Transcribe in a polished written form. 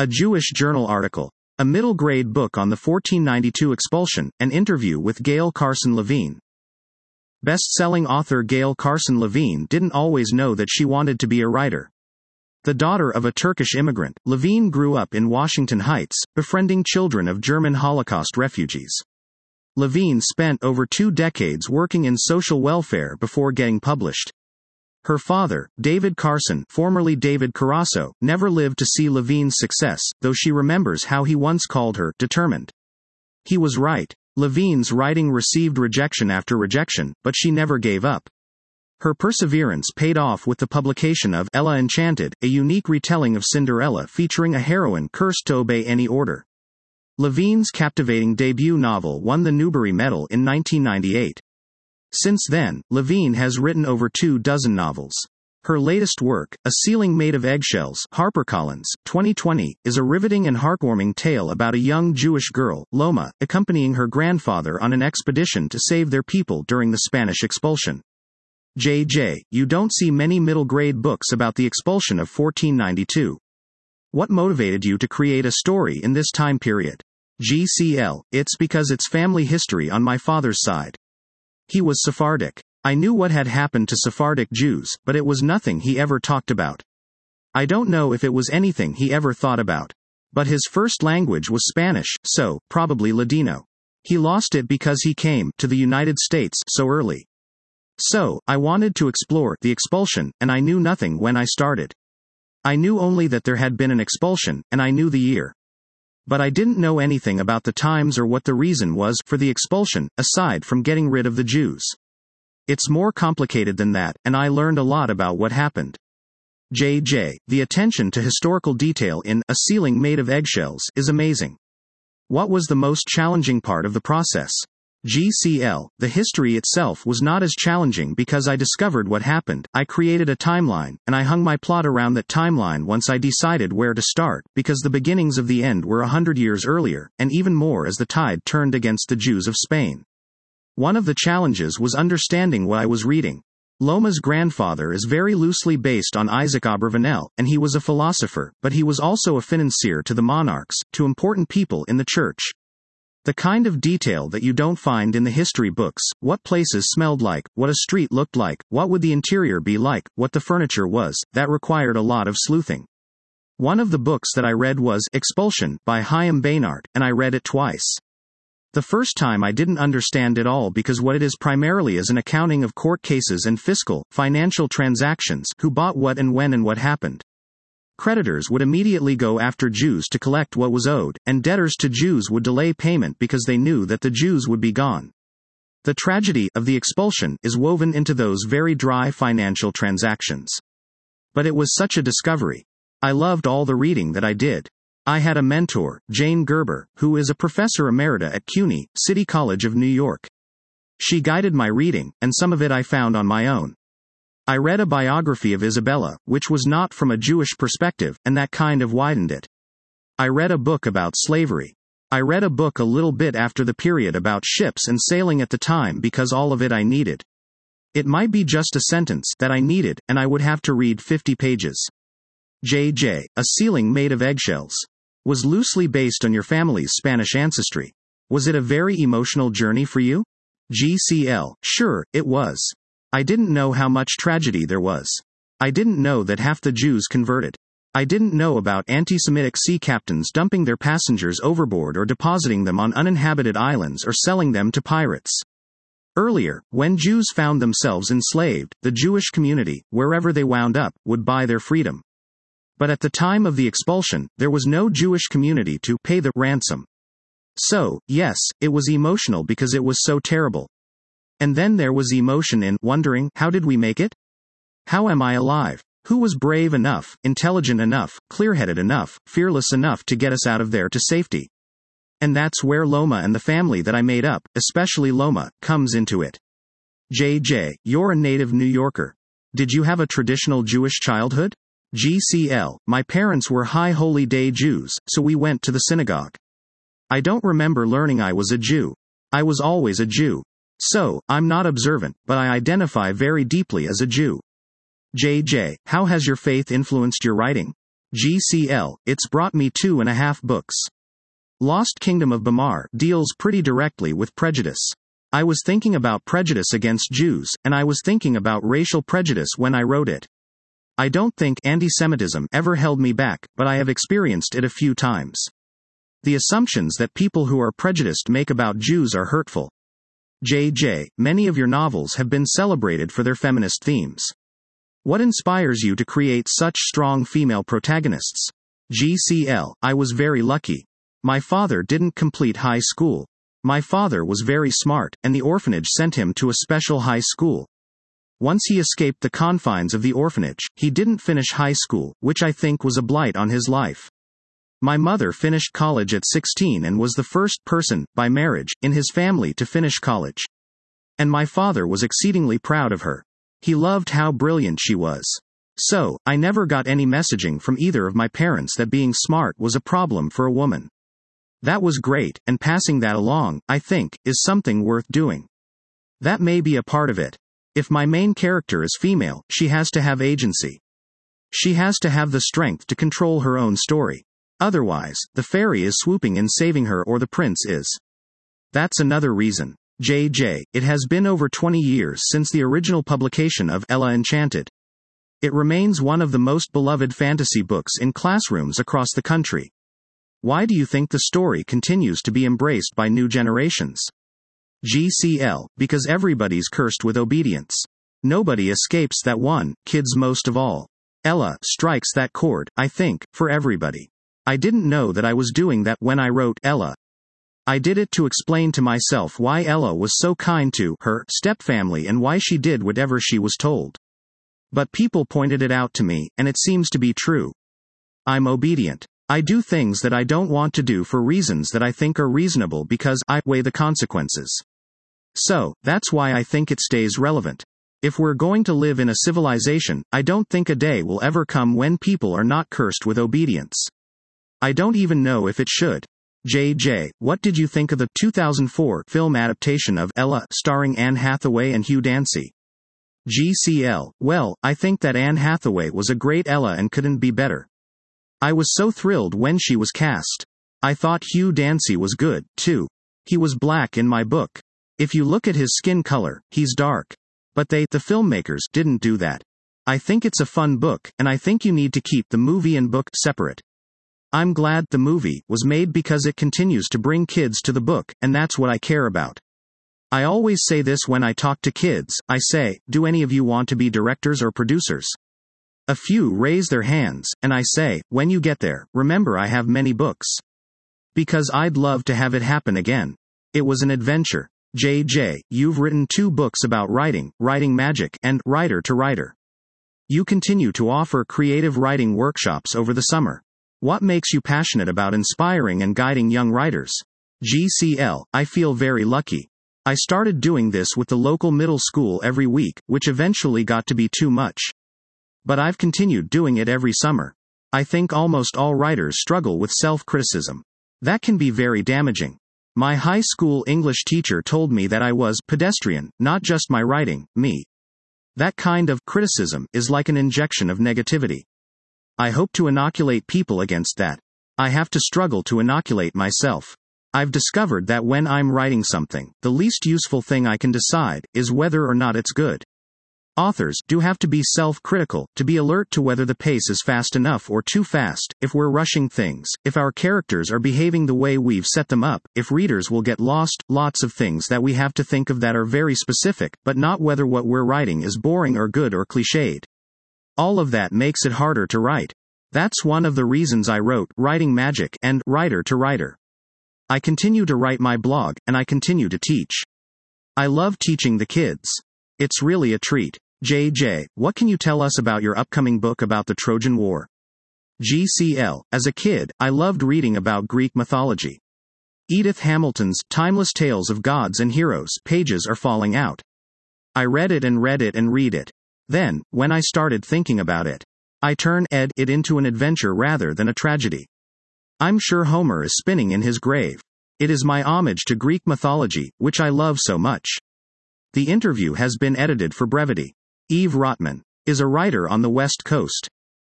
A Jewish Journal article. A middle grade book on the 1492 expulsion, an interview with Gail Carson Levine. Best-selling author Gail Carson Levine didn't always know that she wanted to be a writer. The daughter of a Turkish immigrant, Levine grew up in Washington Heights, befriending children of German Holocaust refugees. Levine spent over 2 decades working in social welfare before getting published. Her father, David Carson, formerly David Carasso, never lived to see Levine's success, though she remembers how he once called her determined. He was right. Levine's writing received rejection after rejection, but she never gave up. Her perseverance paid off with the publication of Ella Enchanted, a unique retelling of Cinderella featuring a heroine cursed to obey any order. Levine's captivating debut novel won the Newbery Medal in 1998. Since then, Levine has written over 24 novels. Her latest work, A Ceiling Made of Eggshells, HarperCollins, 2020, is a riveting and heartwarming tale about a young Jewish girl, Loma, accompanying her grandfather on an expedition to save their people during the Spanish expulsion. JJ, you don't see many middle-grade books about the expulsion of 1492. What motivated you to create a story in this time period? GCL, it's because it's family history on my father's side. He was Sephardic. I knew what had happened to Sephardic Jews, but it was nothing he ever talked about. I don't know if it was anything he ever thought about. But his first language was Spanish, so, probably Ladino. He lost it because he came to the United States so early. So, I wanted to explore the expulsion, and I knew nothing when I started. I knew only that there had been an expulsion, and I knew the year. But I didn't know anything about the times or what the reason was for the expulsion, aside from getting rid of the Jews. It's more complicated than that, and I learned a lot about what happened. JJ, the attention to historical detail in A Ceiling Made of Eggshells is amazing. What was the most challenging part of the process? GCL, the history itself was not as challenging because I discovered what happened. I created a timeline, and I hung my plot around that timeline once I decided where to start, because the beginnings of the end were 100 years earlier, and even more as the tide turned against the Jews of Spain. One of the challenges was understanding what I was reading. Loma's grandfather is very loosely based on Isaac Abravanel, and he was a philosopher, but he was also a financier to the monarchs, to important people in the church. The kind of detail that you don't find in the history books, what places smelled like, what a street looked like, what would the interior be like, what the furniture was, that required a lot of sleuthing. One of the books that I read was Expulsion by Chaim Beinart, and I read it twice. The first time I didn't understand it all because what it is primarily is an accounting of court cases and fiscal, financial transactions, who bought what and when and what happened. Creditors would immediately go after Jews to collect what was owed, and debtors to Jews would delay payment because they knew that the Jews would be gone. The tragedy of the expulsion is woven into those very dry financial transactions. But it was such a discovery. I loved all the reading that I did. I had a mentor, Jane Gerber, who is a professor emerita at CUNY, City College of New York. She guided my reading, and some of it I found on my own. I read a biography of Isabella, which was not from a Jewish perspective, and that kind of widened it. I read a book about slavery. I read a book a little bit after the period about ships and sailing at the time because all of it I needed. It might be just a sentence that I needed, and I would have to read 50 pages. JJ, A Ceiling Made of Eggshells, was loosely based on your family's Spanish ancestry. Was it a very emotional journey for you? GCL, sure, it was. I didn't know how much tragedy there was. I didn't know that half the Jews converted. I didn't know about anti-Semitic sea captains dumping their passengers overboard or depositing them on uninhabited islands or selling them to pirates. Earlier, when Jews found themselves enslaved, the Jewish community, wherever they wound up, would buy their freedom. But at the time of the expulsion, there was no Jewish community to pay the ransom. So, yes, it was emotional because it was so terrible. And then there was emotion in wondering, how did we make it? How am I alive? Who was brave enough, intelligent enough, clear-headed enough, fearless enough to get us out of there to safety? And that's where Loma and the family that I made up, especially Loma, comes into it. JJ, you're a native New Yorker. Did you have a traditional Jewish childhood? GCL, my parents were High Holy Day Jews, so we went to the synagogue. I don't remember learning I was a Jew. I was always a Jew. So, I'm not observant, but I identify very deeply as a Jew. JJ, how has your faith influenced your writing? GCL, it's brought me 2.5 books. Lost Kingdom of Bamar deals pretty directly with prejudice. I was thinking about prejudice against Jews, and I was thinking about racial prejudice when I wrote it. I don't think anti-Semitism ever held me back, but I have experienced it a few times. The assumptions that people who are prejudiced make about Jews are hurtful. JJ, many of your novels have been celebrated for their feminist themes. What inspires you to create such strong female protagonists? GCL, I was very lucky. My father didn't complete high school. My father was very smart, and the orphanage sent him to a special high school. Once he escaped the confines of the orphanage, he didn't finish high school, which I think was a blight on his life. My mother finished college at 16 and was the first person, by marriage, in his family to finish college. And my father was exceedingly proud of her. He loved how brilliant she was. So, I never got any messaging from either of my parents that being smart was a problem for a woman. That was great, and passing that along, I think, is something worth doing. That may be a part of it. If my main character is female, she has to have agency. She has to have the strength to control her own story. Otherwise, the fairy is swooping in saving her or the prince is. That's another reason. JJ, it has been over 20 years since the original publication of Ella Enchanted. It remains one of the most beloved fantasy books in classrooms across the country. Why do you think the story continues to be embraced by new generations? GCL, because everybody's cursed with obedience. Nobody escapes that one, kids most of all. Ella strikes that chord, I think, for everybody. I didn't know that I was doing that when I wrote Ella. I did it to explain to myself why Ella was so kind to her stepfamily and why she did whatever she was told. But people pointed it out to me, and it seems to be true. I'm obedient. I do things that I don't want to do for reasons that I think are reasonable because I weigh the consequences. So, that's why I think it stays relevant. If we're going to live in a civilization, I don't think a day will ever come when people are not cursed with obedience. I don't even know if it should. JJ, what did you think of the 2004 film adaptation of Ella, starring Anne Hathaway and Hugh Dancy? GCL, well, I think that Anne Hathaway was a great Ella and couldn't be better. I was so thrilled when she was cast. I thought Hugh Dancy was good, too. He was black in my book. If you look at his skin color, he's dark. But the filmmakers, didn't do that. I think it's a fun book, and I think you need to keep the movie and book separate. I'm glad the movie was made because it continues to bring kids to the book, and that's what I care about. I always say this when I talk to kids. I say, do any of you want to be directors or producers? A few raise their hands, and I say, when you get there, remember I have many books. Because I'd love to have it happen again. It was an adventure. JJ, you've written 2 books about writing, Writing Magic, and Writer to Writer. You continue to offer creative writing workshops over the summer. What makes you passionate about inspiring and guiding young writers? GCL, I feel very lucky. I started doing this with the local middle school every week, which eventually got to be too much. But I've continued doing it every summer. I think almost all writers struggle with self-criticism. That can be very damaging. My high school English teacher told me that I was pedestrian, not just my writing, me. That kind of criticism is like an injection of negativity. I hope to inoculate people against that. I have to struggle to inoculate myself. I've discovered that when I'm writing something, the least useful thing I can decide is whether or not it's good. Authors do have to be self-critical, to be alert to whether the pace is fast enough or too fast, if we're rushing things, if our characters are behaving the way we've set them up, if readers will get lost, lots of things that we have to think of that are very specific, but not whether what we're writing is boring or good or cliched. All of that makes it harder to write. That's one of the reasons I wrote Writing Magic and Writer to Writer. I continue to write my blog, and I continue to teach. I love teaching the kids. It's really a treat. JJ, what can you tell us about your upcoming book about the Trojan War? GCL, as a kid, I loved reading about Greek mythology. Edith Hamilton's Timeless Tales of Gods and Heroes pages are falling out. I read it and read it and read it. Then, when I started thinking about it, I turned it into an adventure rather than a tragedy. I'm sure Homer is spinning in his grave. It is my homage to Greek mythology, which I love so much. The interview has been edited for brevity. Eve Rotman is a writer on the West Coast.